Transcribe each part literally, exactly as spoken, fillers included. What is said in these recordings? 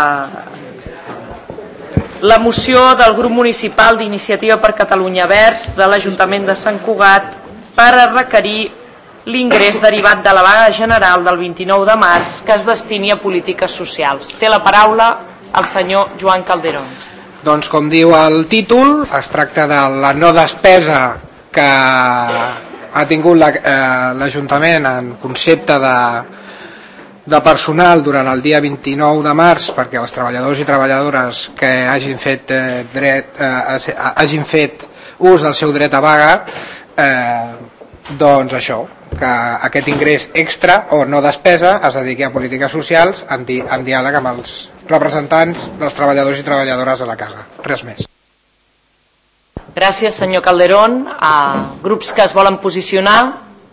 la moció del grup municipal d'Iniciativa per Catalunya Verds de l'Ajuntament de Sant Cugat per a requerir l'ingrés derivat de la vaga general del vint-i-nou de març que es destini a polítiques socials. Té la paraula el senyor Joan Calderón. Doncs com diu el títol, es tracta de la no despesa que ha tingut l'Ajuntament en concepte de, de personal durant el dia vint-i-nou de març perquè els treballadors i treballadores que hagin fet, eh, dret, eh, hagin fet ús del seu dret a vaga, eh, doncs això, que aquest ingrés extra o no despesa es dediqui a polítiques socials en, di en diàleg amb els representants dels treballadors i treballadores de la casa. Res més. Gràcies, senyor Calderón. A grups que es volen posicionar.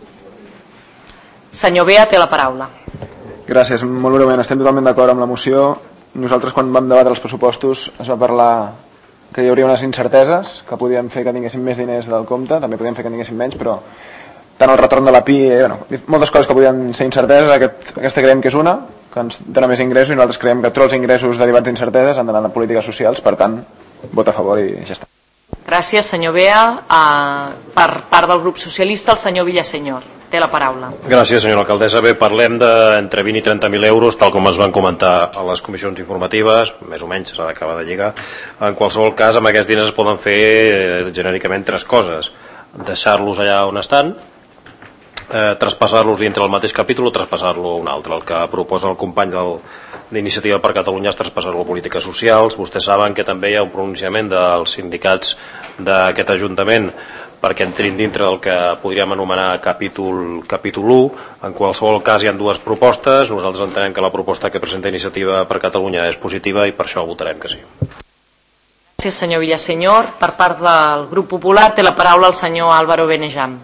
Senyor Bea, té la paraula. Gràcies, molt breument. Estem totalment d'acord amb la moció. Nosaltres, quan vam debatre els pressupostos, es va parlar que hi hauria unes incerteses, que podíem fer que tinguéssim més diners del compte, també podíem fer que tinguéssim menys, però tant el retorn de la P I, eh, bueno, moltes coses que podien ser incerteses, aquest, aquesta creiem que és una, que ens dona més ingressos, i nosaltres creiem que tots els ingressos derivats d'incerteses han d'anar a polítiques socials, per tant, vot a favor i ja està. Gràcies, senyor Bea. Uh, per part del grup socialista, el senyor Villasenyor. Té la paraula. Gràcies, senyora alcaldessa. Bé, parlem d'entre vint i trenta mil euros, tal com ens van comentar a les comissions informatives, més o menys s'ha d'acabar de lligar. En qualsevol cas, amb aquests diners es poden fer eh, genèricament tres coses. Deixar-los allà on estan, eh, traspassar-los dintre del mateix capítol o traspassar-lo a un altre. El que proposa el company del d'Iniciativa per Catalunya és traspassar-lo a polítiques socials. Vostès saben que també hi ha un pronunciament dels sindicats d'aquest Ajuntament perquè entrin dintre del que podríem anomenar capítol, capítol u. En qualsevol cas hi ha dues propostes. Nosaltres entenem que la proposta que presenta Iniciativa per Catalunya és positiva i per això votarem que sí. Gràcies, senyor Villasenyor. Per part del grup popular té la paraula el senyor Álvaro Benejam.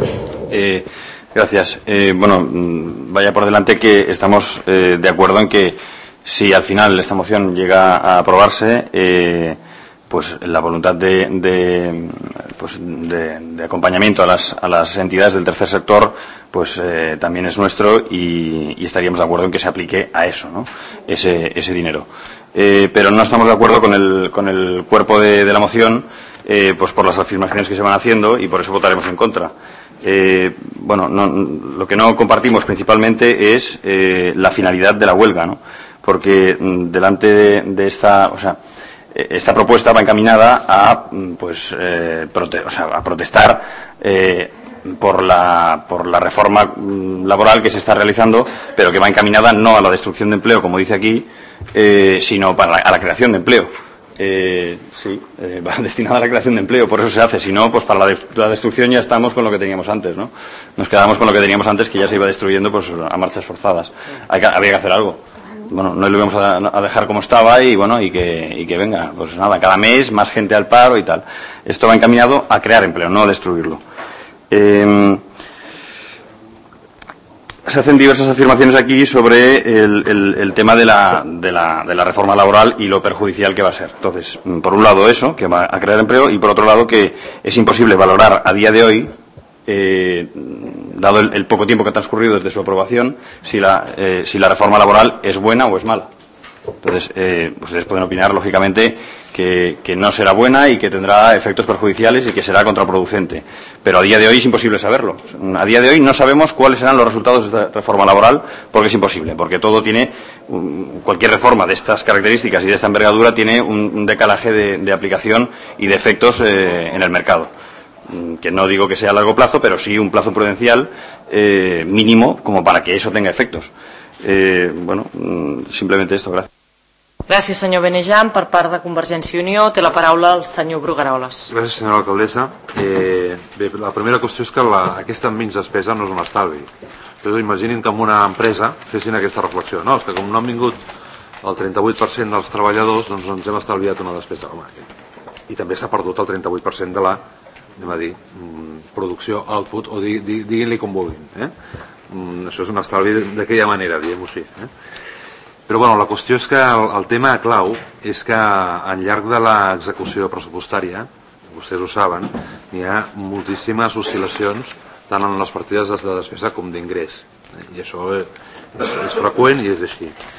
Eh, gracias. Eh, bueno, vaya por delante que estamos eh, de acuerdo en que si al final esta moción llega a aprobarse, eh, pues la voluntad de, de, pues de, de acompañamiento a las, a las entidades del tercer sector pues eh, también es nuestro y, y estaríamos de acuerdo en que se aplique a eso, ¿no? ese, ese dinero. Eh, pero no estamos de acuerdo con el, con el cuerpo de, de la moción eh, pues por las afirmaciones que se van haciendo y por eso votaremos en contra. Eh, bueno, no, lo que no compartimos principalmente es eh, la finalidad de la huelga, ¿no? Porque mm, delante de, de esta, o sea, esta propuesta va encaminada a, pues, eh, prote o sea, a protestar eh, por la, por la reforma laboral que se está realizando, pero que va encaminada no a la destrucción de empleo, como dice aquí, eh, sino para la, a la creación de empleo. Eh, sí, eh, va destinada a la creación de empleo, por eso se hace. Si no, pues para la, de la destrucción ya estamos con lo que teníamos antes, ¿no? Nos quedamos con lo que teníamos antes, que ya se iba destruyendo pues a marchas forzadas. Hay que, había que hacer algo. Bueno, no lo íbamos a, a dejar como estaba y bueno, y que, y que venga, pues nada, cada mes más gente al paro y tal. Esto va encaminado a crear empleo, no a destruirlo. Eh, Se hacen diversas afirmaciones aquí sobre el, el, el tema de la, de, la, de la reforma laboral y lo perjudicial que va a ser. Entonces, por un lado eso, que va a crear empleo, y por otro lado que es imposible valorar a día de hoy, eh, dado el, el poco tiempo que ha transcurrido desde su aprobación, si la, eh, si la reforma laboral es buena o es mala. Entonces, eh, ustedes pueden opinar, lógicamente, que, que no será buena y que tendrá efectos perjudiciales y que será contraproducente. Pero a día de hoy es imposible saberlo. A día de hoy no sabemos cuáles serán los resultados de esta reforma laboral porque es imposible, porque todo tiene, um, cualquier reforma de estas características y de esta envergadura tiene un, un decalaje de, de aplicación y de efectos eh, en el mercado. Que no digo que sea a largo plazo, pero sí un plazo prudencial eh, mínimo como para que eso tenga efectos. Eh, bueno, simplemente esto, gracias. Gràcies, senyor Benejam. Per part de Convergència i Unió té la paraula el senyor Brugaroles. Gràcies, senyora alcaldessa. Eh, bé, la primera qüestió és que la, aquesta menys despesa no és un estalvi. Però imaginin que en una empresa fessin aquesta reflexió. No, és que com no han vingut el trenta-vuit per cent dels treballadors, doncs ens hem estalviat una despesa. Home, i també s'ha perdut el trenta-vuit per cent de la, anem a dir, producció, output, o diguin-li com vulguin. Eh? Això és un estalvi d'aquella manera, diguem-ho així. Eh? Però bueno, la qüestió és que el, el tema clau és que al llarg de l'execució pressupostària, vostès ho saben, hi ha moltíssimes oscil·lacions tant en les partides de despesa com d'ingrés. I això és, és freqüent i és així.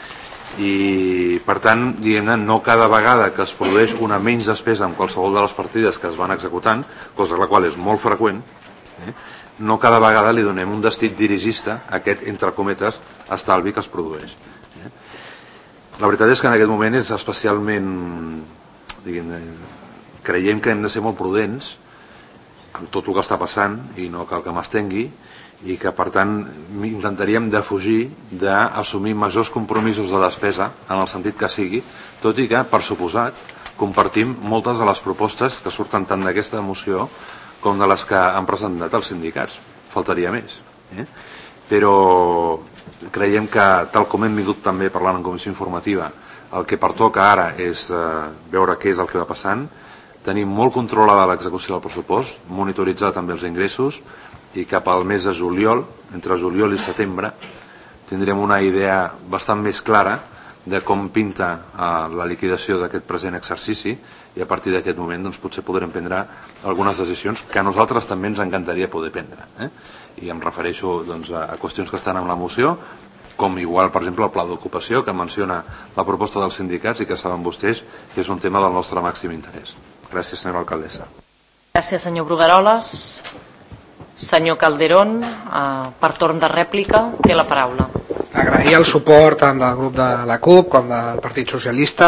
i per tant, diguem-ne, no cada vegada que es produeix una menys despesa en qualsevol de les partides que es van executant, cosa la qual és molt freqüent, eh, no cada vegada li donem un destí dirigista a aquest, entre cometes, estalvi que es produeix. Eh. La veritat és que en aquest moment és especialment, diguem-ne, creiem que hem de ser molt prudents amb tot el que està passant i no cal que m'estengui, i que per tant intentaríem defugir d'assumir majors compromisos de despesa en el sentit que sigui, tot i que, per suposat, compartim moltes de les propostes que surten tant d'aquesta moció com de les que han presentat els sindicats, faltaria més, eh? Però creiem que, tal com hem vingut també parlant en comissió informativa, el que pertoca ara és eh, veure què és el que va passant, tenir molt controlada l'execució del pressupost, monitoritzar també els ingressos, i cap al mes de juliol, entre juliol i setembre, tindrem una idea bastant més clara de com pinta eh, la liquidació d'aquest present exercici, i a partir d'aquest moment doncs, potser podrem prendre algunes decisions que a nosaltres també ens encantaria poder prendre. Eh? I em refereixo doncs, a qüestions que estan en la moció, com igual, per exemple, el pla d'ocupació, que menciona la proposta dels sindicats i que saben vostès que és un tema del nostre màxim interès. Gràcies, senyora alcaldessa. Gràcies, senyor Brugueroles. Senyor Calderón, eh, per torn de rèplica, té la paraula. Agrair el suport tant del grup de la CUP com del Partit Socialista.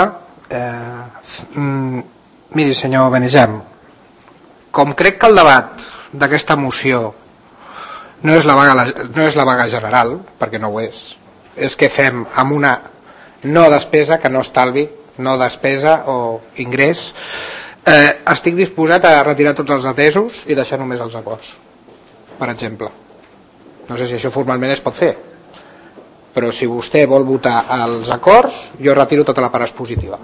Eh, mm, miri, senyor Benejam, com crec que el debat d'aquesta moció no és, la vaga, no és la vaga general, perquè no ho és, és que fem amb una no despesa, que no estalvi, no despesa o ingrés, eh, estic disposat a retirar tots els atesos i deixar només els acords, per exemple. No sé si això formalment es pot fer, però si vostè vol votar els acords, jo retiro tota la part expositiva.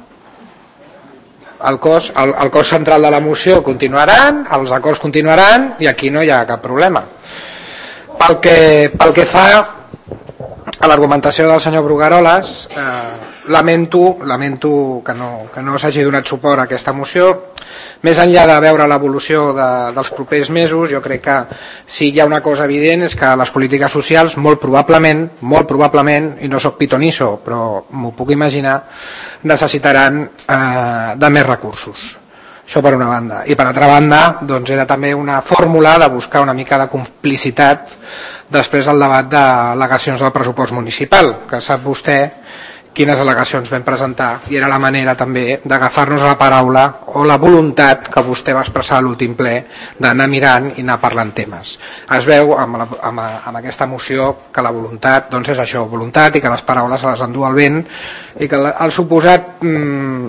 El cos, el, el cos central de la moció continuaran, els acords continuaran i aquí no hi ha cap problema. Pel que, pel que fa a l'argumentació del senyor Brugueroles, eh, lamento, lamento que no, que no s'hagi donat suport a aquesta moció. Més enllà de veure l'evolució de, dels propers mesos, jo crec que si hi ha una cosa evident és que les polítiques socials molt probablement, molt probablement, i no soc pitonisso, però m'ho puc imaginar, necessitaran eh, de més recursos. Això per una banda. I per altra banda, doncs era també una fórmula de buscar una mica de complicitat després del debat d'al·legacions del pressupost municipal, que sap vostè quines al·legacions vam presentar, i era la manera també d'agafar-nos a la paraula o la voluntat que vostè va expressar a l'últim ple d'anar mirant i anar parlant temes. Es veu amb, la, amb, amb aquesta moció que la voluntat doncs és això, voluntat, i que les paraules se les endú al vent, i que el suposat mm,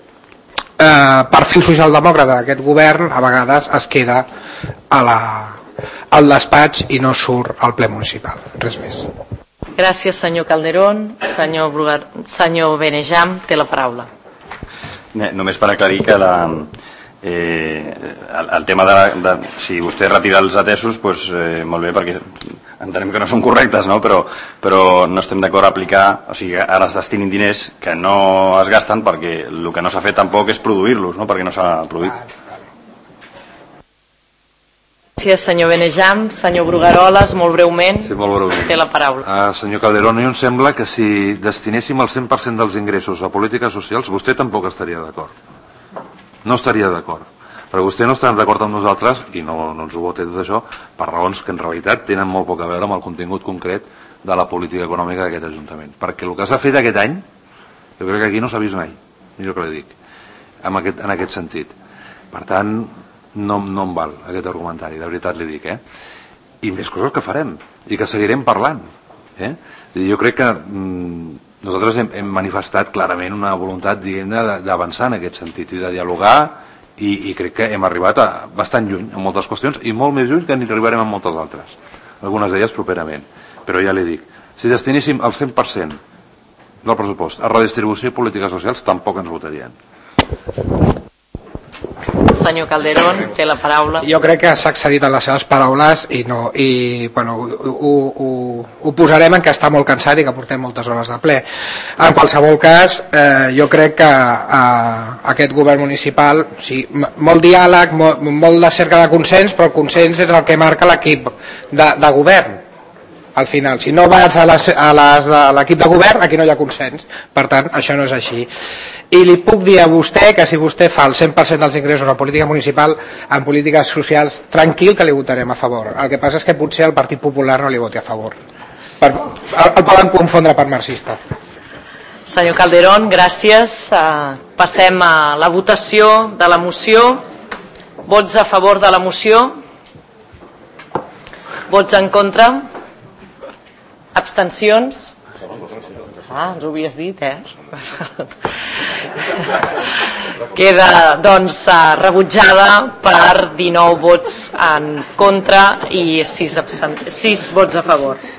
eh, perfil socialdemòcrata d'aquest govern a vegades es queda a la, al despatx i no surt al ple municipal. Res més. Gràcies, senyor Calderón. Senyor, Brugar... senyor Benejam, té la paraula. Només per aclarir que la, eh, el, el tema de, de si vostè retira els atesos, pues, eh, molt bé, perquè entenem que no són correctes, no? Però, però no estem d'acord a aplicar, o sigui, ara es destinin diners que no es gasten perquè el que no s'ha fet tampoc és produir-los, no? Perquè no s'ha produït. Gràcies, senyor Benejam. Senyor Brugueroles, molt breument, sí, molt breument. té la paraula. Uh, senyor Calderón, a mi em sembla que si destinéssim el cent per cent dels ingressos a polítiques socials, vostè tampoc estaria d'acord. No estaria d'acord. Però vostè no està d'acord amb nosaltres, i no, no ens ho vota tot això, per raons que en realitat tenen molt poc a veure amb el contingut concret de la política econòmica d'aquest Ajuntament. Perquè el que s'ha fet aquest any, jo crec que aquí no s'ha vist mai, millor que li dic, en aquest, en aquest sentit. Per tant, no, no em val aquest argumentari, de veritat li dic, eh? I més coses que farem i que seguirem parlant, eh? Jo crec que mm, nosaltres hem, hem manifestat clarament una voluntat, diguem-ne, d'avançar en aquest sentit i de dialogar, i, i crec que hem arribat a bastant lluny en moltes qüestions i molt més lluny que n'hi arribarem en moltes altres, algunes d'elles properament. Però ja li dic, si destinéssim el cent per cent del pressupost a redistribució i polítiques socials, tampoc ens votarien. Senyor Calderón, té la paraula. Jo crec que s'ha accedit a les seves paraules i, no, i bueno, ho, ho, ho posarem en que està molt cansat i que portem moltes hores de ple. En qualsevol cas, eh, jo crec que eh, aquest govern municipal, sí, molt diàleg, molt, molt de cerca de consens, però el consens és el que marca l'equip de, de govern. al final. Si no vas a les, a les de l'equip de govern, aquí no hi ha consens. Per tant, això no és així. I li puc dir a vostè que si vostè fa el cent per cent dels ingressos en política municipal, en polítiques socials, tranquil que li votarem a favor. El que passa és que potser el Partit Popular no li voti a favor. Per, el, el poden confondre per marxista. Senyor Calderón, gràcies. Passem a la votació de la moció. Vots a favor de la moció? Vots en contra? Abstencions? Ah, ens ho havies dit, eh? Queda, doncs, rebutjada per dinou vots en contra i sis vots a favor.